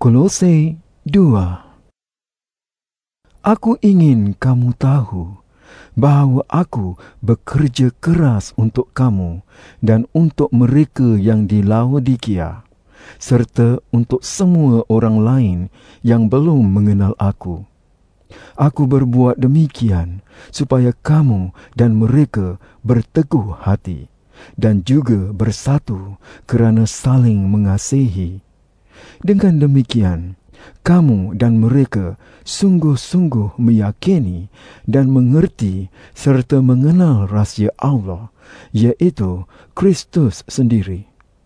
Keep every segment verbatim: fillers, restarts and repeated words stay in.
Kolose dua. Aku ingin kamu tahu bahawa aku bekerja keras untuk kamu dan untuk mereka yang di Laodikia, serta untuk semua orang lain yang belum mengenal aku. Aku berbuat demikian supaya kamu dan mereka berteguh hati dan juga bersatu kerana saling mengasihi. Dengan demikian, kamu dan mereka sungguh-sungguh meyakini dan mengerti serta mengenal rahsia Allah, iaitu Kristus sendiri.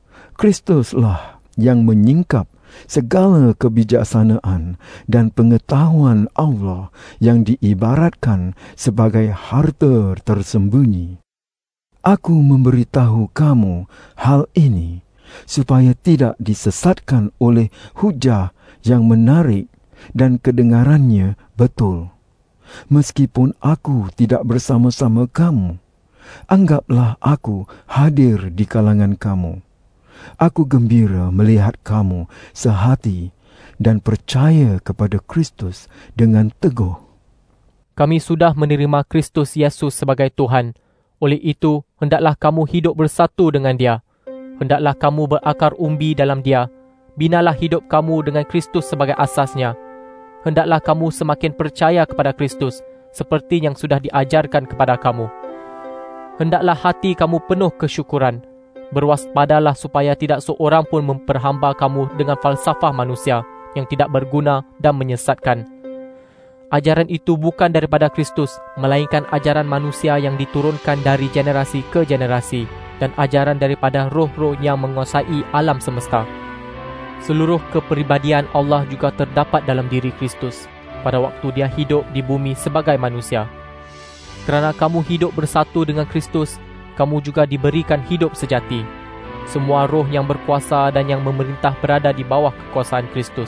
Kristuslah yang menyingkap segala kebijaksanaan dan pengetahuan Allah yang diibaratkan sebagai harta tersembunyi. Aku memberitahu kamu hal ini supaya tidak disesatkan oleh hujah yang menarik dan kedengarannya betul. Meskipun aku tidak bersama-sama kamu, anggaplah aku hadir di kalangan kamu. Aku gembira melihat kamu sehati dan percaya kepada Kristus dengan teguh. Kami sudah menerima Kristus Yesus sebagai Tuhan. Oleh itu, hendaklah kamu hidup bersatu dengan Dia. Hendaklah kamu berakar umbi dalam Dia. Binalah hidup kamu dengan Kristus sebagai asasnya. Hendaklah kamu semakin percaya kepada Kristus seperti yang sudah diajarkan kepada kamu. Hendaklah hati kamu penuh kesyukuran. Berwaspadalah supaya tidak seorang pun memperhamba kamu dengan falsafah manusia yang tidak berguna dan menyesatkan. Ajaran itu bukan daripada Kristus, melainkan ajaran manusia yang diturunkan dari generasi ke generasi dan ajaran daripada roh-roh yang menguasai alam semesta. Seluruh kepribadian Allah juga terdapat dalam diri Kristus pada waktu Dia hidup di bumi sebagai manusia. Kerana kamu hidup bersatu dengan Kristus, kamu juga diberikan hidup sejati. Semua roh yang berkuasa dan yang memerintah berada di bawah kekuasaan Kristus.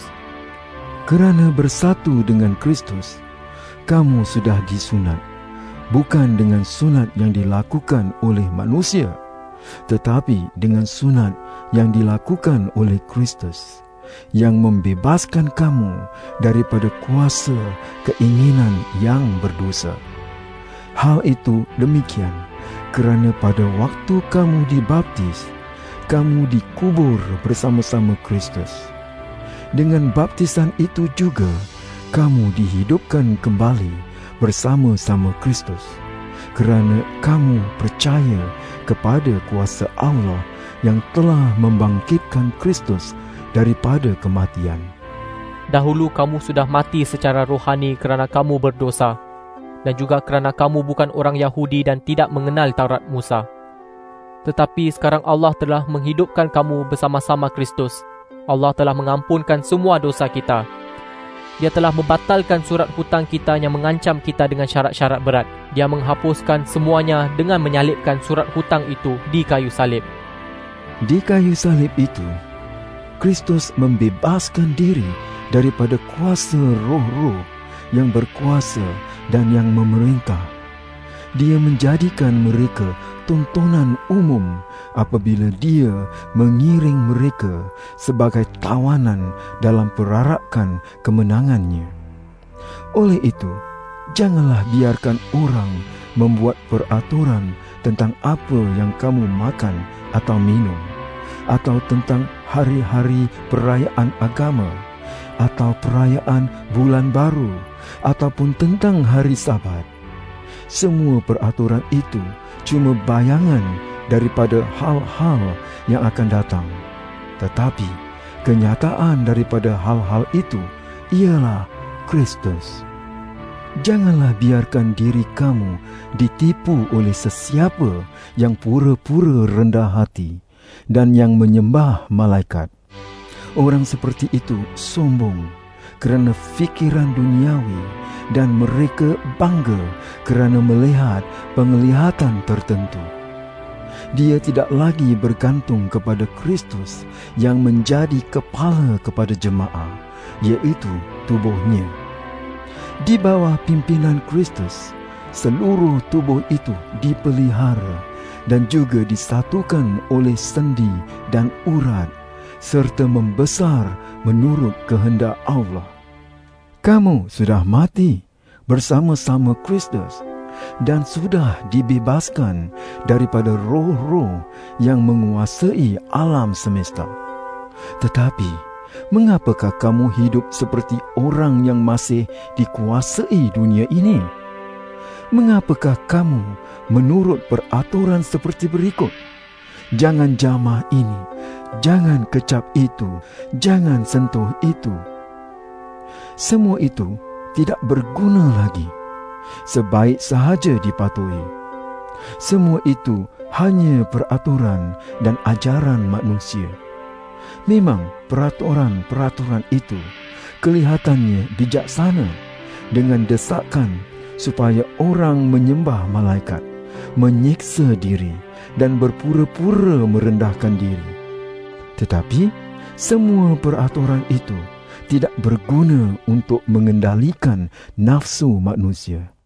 Kerana bersatu dengan Kristus, kamu sudah disunat, bukan dengan sunat yang dilakukan oleh manusia, tetapi dengan sunat yang dilakukan oleh Kristus, yang membebaskan kamu daripada kuasa keinginan yang berdosa. Hal itu demikian kerana pada waktu kamu dibaptis, kamu dikubur bersama-sama Kristus. Dengan baptisan itu juga, kamu dihidupkan kembali bersama-sama Kristus, kerana kamu percaya kepada kuasa Allah yang telah membangkitkan Kristus daripada kematian. Dahulu kamu sudah mati secara rohani kerana kamu berdosa, dan juga kerana kamu bukan orang Yahudi dan tidak mengenal Taurat Musa. Tetapi sekarang Allah telah menghidupkan kamu bersama-sama Kristus. Allah telah mengampunkan semua dosa kita. Dia telah membatalkan surat hutang kita yang mengancam kita dengan syarat-syarat berat. Dia menghapuskan semuanya dengan menyalibkan surat hutang itu di kayu salib. Di kayu salib itu, Kristus membebaskan diri daripada kuasa roh-roh yang berkuasa dan yang memerintah. Dia menjadikan mereka tontonan umum apabila Dia mengiring mereka sebagai tawanan dalam perarakan kemenangannya. Oleh itu, janganlah biarkan orang membuat peraturan tentang apa yang kamu makan atau minum, atau tentang hari-hari perayaan agama, atau perayaan bulan baru, ataupun tentang hari Sabat. Semua peraturan itu cuma bayangan daripada hal-hal yang akan datang. Tetapi kenyataan daripada hal-hal itu ialah Kristus. Janganlah biarkan diri kamu ditipu oleh sesiapa yang pura-pura rendah hati dan yang menyembah malaikat. Orang seperti itu sombong kerana fikiran duniawi, dan mereka bangga kerana melihat penglihatan tertentu. Dia tidak lagi bergantung kepada Kristus yang menjadi kepala kepada jemaah, iaitu tubuhnya. Di bawah pimpinan Kristus, seluruh tubuh itu dipelihara dan juga disatukan oleh sendi dan urat serta membesar menurut kehendak Allah. Kamu sudah mati bersama-sama Kristus dan sudah dibebaskan daripada roh-roh yang menguasai alam semesta. Tetapi, mengapakah kamu hidup seperti orang yang masih dikuasai dunia ini? Mengapakah kamu menurut peraturan seperti berikut? Jangan jamah ini, jangan kecap itu, jangan sentuh itu. Semua itu tidak berguna lagi. Sebaik sahaja dipatuhi. Semua itu hanya peraturan dan ajaran manusia. Memang peraturan-peraturan itu kelihatannya bijaksana dengan desakan supaya orang menyembah malaikat, menyiksa diri dan berpura-pura merendahkan diri. Tetapi semua peraturan itu tidak berguna untuk mengendalikan nafsu manusia.